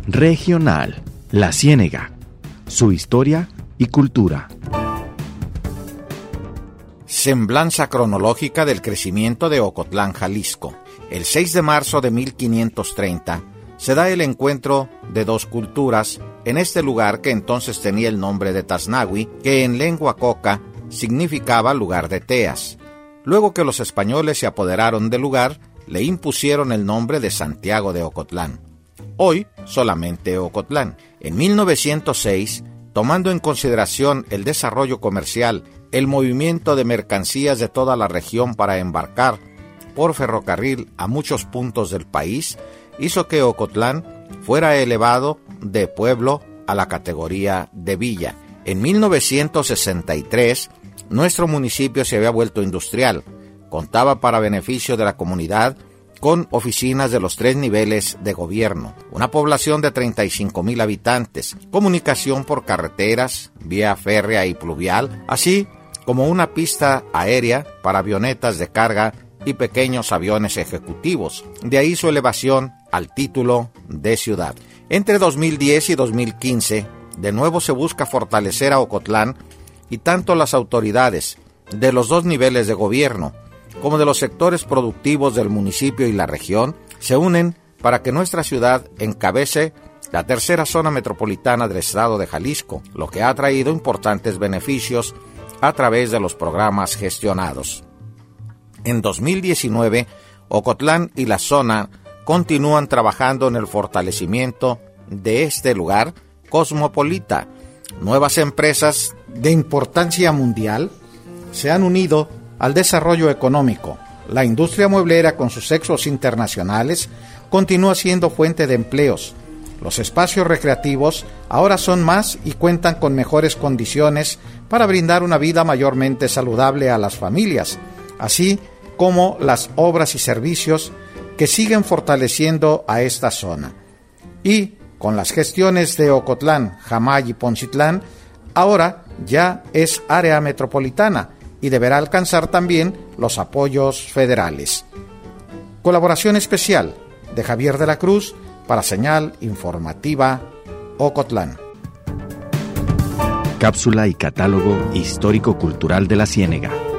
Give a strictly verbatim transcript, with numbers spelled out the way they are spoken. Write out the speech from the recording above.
Regional, La Ciénega, su historia y cultura. Semblanza cronológica del crecimiento de Ocotlán, Jalisco. El seis de marzo de mil quinientos treinta se da el encuentro de dos culturas en este lugar que entonces tenía el nombre de Taznahui, que en lengua coca significaba lugar de teas. Luego que los españoles se apoderaron del lugar, le impusieron el nombre de Santiago de Ocotlán. Hoy solamente Ocotlán. En mil novecientos seis, tomando en consideración el desarrollo comercial, el movimiento de mercancías de toda la región para embarcar por ferrocarril a muchos puntos del país, hizo que Ocotlán fuera elevado de pueblo a la categoría de villa. En mil novecientos sesenta y tres, nuestro municipio se había vuelto industrial. Contaba para beneficio de la comunidad con oficinas de los tres niveles de gobierno, una población de treinta y cinco mil habitantes, comunicación por carreteras, vía férrea y pluvial, así como una pista aérea para avionetas de carga y pequeños aviones ejecutivos. De ahí su elevación al título de ciudad. Entre dos mil diez y dos mil quince, de nuevo se busca fortalecer a Ocotlán y tanto las autoridades de los dos niveles de gobierno como de los sectores productivos del municipio y la región se unen para que nuestra ciudad encabece la tercera zona metropolitana del estado de Jalisco, lo que ha traído importantes beneficios a través de los programas gestionados. En dos mil diecinueve, Ocotlán y la zona continúan trabajando en el fortalecimiento de este lugar cosmopolita. Nuevas empresas de importancia mundial se han unido al desarrollo económico. La industria mueblera, con sus éxitos internacionales, continúa siendo fuente de empleos. Los espacios recreativos ahora son más y cuentan con mejores condiciones para brindar una vida mayormente saludable a las familias, así como las obras y servicios que siguen fortaleciendo a esta zona. Y con las gestiones de Ocotlán, Jamay y Poncitlán, ahora ya es área metropolitana y deberá alcanzar también los apoyos federales. Colaboración especial de Javier de la Cruz para Señal Informativa Ocotlán. Cápsula y catálogo histórico-cultural de La Ciénega.